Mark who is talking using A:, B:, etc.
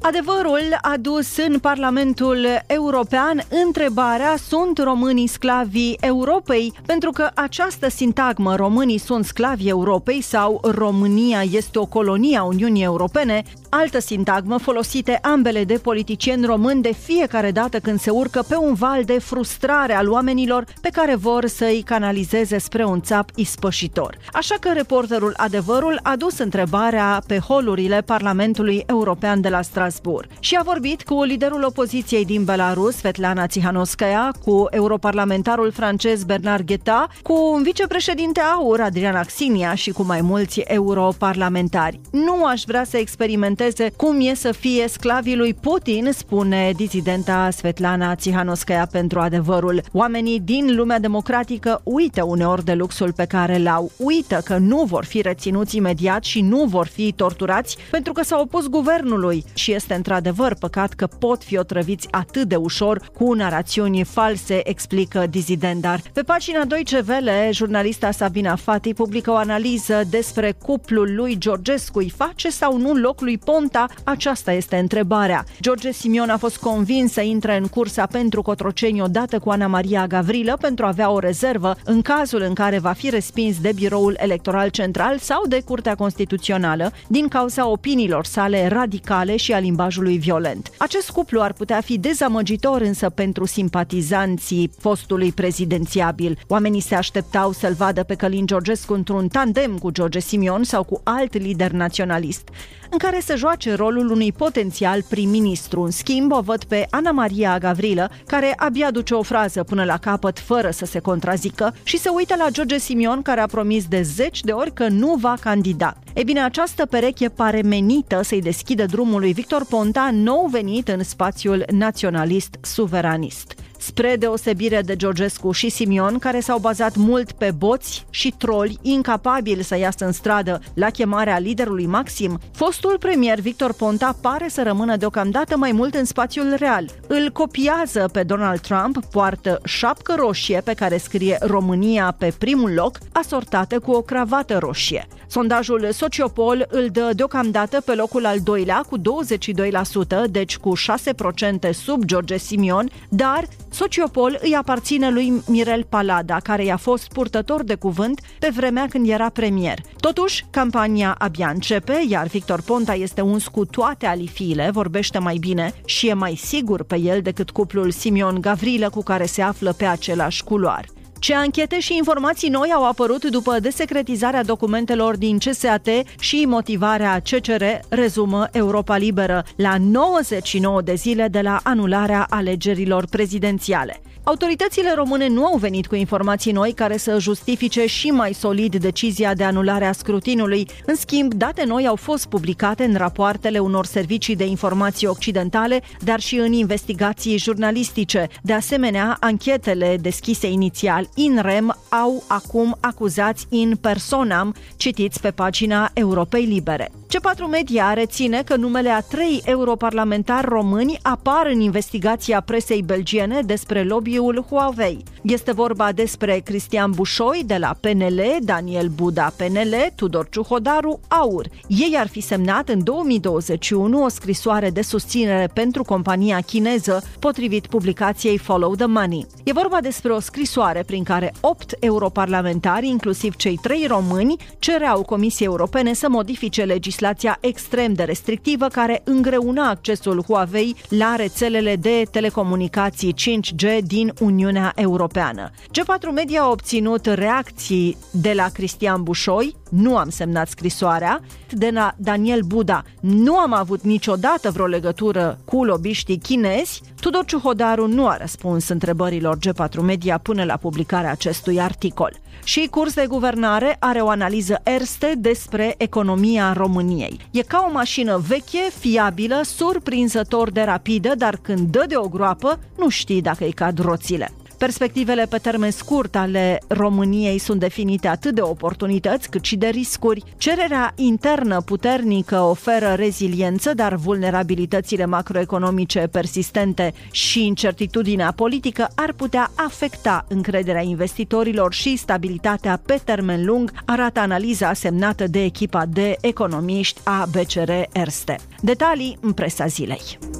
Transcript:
A: Adevărul adus în Parlamentul European întrebarea: sunt românii sclavii Europei? Pentru că această sintagmă, românii sunt sclavii Europei sau România este o colonie a Uniunii Europene, altă sintagmă folosite ambele de politicieni români de fiecare dată când se urcă pe un val de frustrare al oamenilor pe care vor să-i canalizeze spre un țap ispășitor. Așa că reporterul Adevărul a dus întrebarea pe holurile Parlamentului European de la Strasbourg și a vorbit cu liderul opoziției din Belarus, Svetlana Tsikhanouskaya, cu europarlamentarul francez Bernard Guetta, cu un vicepreședinte AUR, Adrian Axinia, și cu mai mulți europarlamentari. Nu aș vrea să experimenteze cum e să fie sclavii lui Putin, spune dizidenta Svetlana Tsikhanouskaya pentru Adevărul. Oamenii din lumea democratică uită uneori de luxul pe care l-au, uită că nu vor fi reținuți imediat și nu vor fi torturați pentru că s-au opus guvernului și este într-adevăr păcat că pot fi otrăviți atât de ușor cu narațiuni false, explică dizidendar. Pe pagina Deutsche Welle, jurnalista Sabina Fati publică o analiză despre cuplul lui Georgescu. Îi face sau nu loc lui Ponta? Aceasta este întrebarea. George Simion a fost convins să intre în cursa pentru Cotroceni odată cu Ana Maria Gavrilă pentru a avea o rezervă în cazul în care va fi respins de Biroul Electoral Central sau de Curtea Constituțională din cauza opiniilor sale radicale și a limbajului violent. Acest cuplu ar putea fi dezamăgitor însă pentru simpatizanții postului prezidențiabil. Oamenii se așteptau să-l vadă pe Călin Georgescu într-un tandem cu George Simion sau cu alt lider naționalist, în care să joace rolul unui potențial prim-ministru. În schimb, o văd pe Ana Maria Gavrilă, care abia duce o frază până la capăt fără să se contrazică și se uită la George Simion, care a promis de 10 de ori că nu va candida. Ei bine, această pereche pare menită să-i deschidă drumul lui Victor Ponta, nou venit în spațiul naționalist suveranist. Spre deosebire de Georgescu și Simion, care s-au bazat mult pe boți și troli incapabili să iasă în stradă la chemarea liderului maxim, fostul premier Victor Ponta pare să rămână deocamdată mai mult în spațiul real. Îl copiază pe Donald Trump, poartă șapcă roșie pe care scrie România pe primul loc, asortată cu o cravată roșie. Sondajul Sociopol îl dă deocamdată pe locul al doilea cu 22%, deci cu 6% sub George Simion, dar Sociopol îi aparține lui Mirel Palada, care i-a fost purtător de cuvânt pe vremea când era premier. Totuși, campania abia începe, iar Victor Ponta este uns cu toate alifiile, vorbește mai bine și e mai sigur pe el decât cuplul Simion-Gavrilă cu care se află pe același culoar. Ce anchete și informații noi au apărut după desecretizarea documentelor din CSAT și motivarea CCR, rezumă Europa Liberă, la 99 de zile de la anularea alegerilor prezidențiale. Autoritățile române nu au venit cu informații noi care să justifice și mai solid decizia de anulare a scrutinului. În schimb, date noi au fost publicate în rapoartele unor servicii de informații occidentale, dar și în investigații jurnalistice. De asemenea, anchetele deschise inițial in rem au acum acuzați in personam, citiți pe pagina Europei Libere. C4 Media reține că numele a 3 europarlamentari români apar în investigația presei belgiene despre lobby-ul Huawei. Este vorba despre Cristian Bușoi de la PNL, Daniel Buda PNL, Tudor Ciuhodaru AUR. Ei ar fi semnat în 2021 o scrisoare de susținere pentru compania chineză, potrivit publicației Follow the Money. E vorba despre o scrisoare prin care 8 europarlamentari, inclusiv cei 3 români, cereau Comisiei Europene să modifice legislația extrem de restrictivă care îngreuna accesul Huawei la rețelele de telecomunicații 5G din Uniunea Europeană. G4 Media a obținut reacții de la Cristian Bușoi: nu am semnat scrisoarea, de la Daniel Buda: nu am avut niciodată vreo legătură cu lobiștii chinezi. Tudor Ciuhodaru nu a răspuns întrebărilor G4 Media până la publicarea acestui articol. Și Curs de Guvernare are o analiză Erste despre economia României. E ca o mașină veche, fiabilă, surprinzător de rapidă, dar când dă de o groapă, nu știi dacă îi cad roțile. Perspectivele pe termen scurt ale României sunt definite atât de oportunități cât și de riscuri. Cererea internă puternică oferă reziliență, dar vulnerabilitățile macroeconomice persistente și incertitudinea politică ar putea afecta încrederea investitorilor și stabilitatea pe termen lung, arată analiza semnată de echipa de economiști a BCR Erste. Detalii în presa zilei.